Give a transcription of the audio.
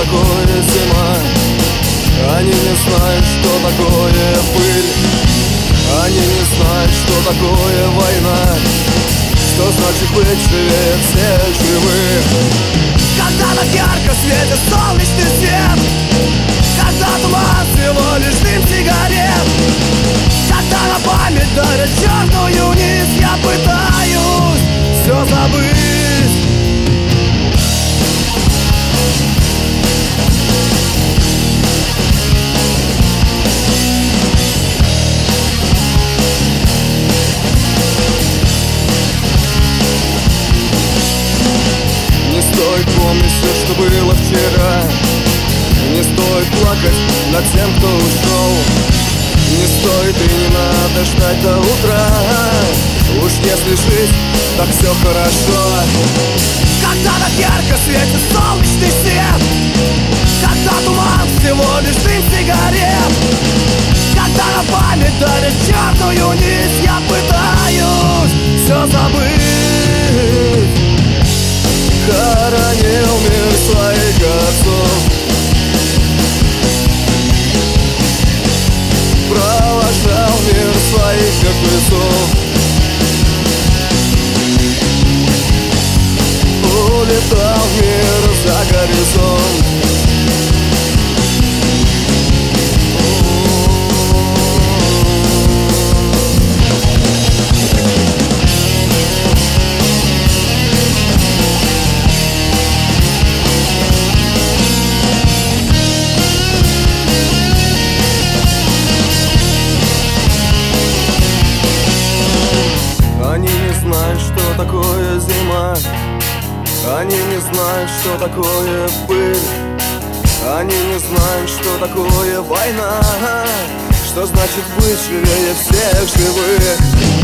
такое зима. Они не знают, что такое пыль. Они не знают, что такое война. Что значит быть живее всех живых? Когда так ярко светит солнечный свет, когда туман всего лишь дым сигарет, когда на память дарят черную нить, я пытаюсь все забыть. Не стоит помнить все, что было вчера. Не стоит плакать над тем, кто ушел. Не стоит и не надо ждать до утра. Уж если жить, так все хорошо. Когда так ярко светит солнечный свет, когда туман всего лишь дым сигарет, когда на память дарят черную нить, я пытаюсь все забыть. Хоронил мир своих отцов, провожал мир своих мертвецов, улетал мир за горизонт. Они не знают, что такое зима. Они не знают, что такое пыль. Они не знают, что такое война. Что значит быть живее всех живых?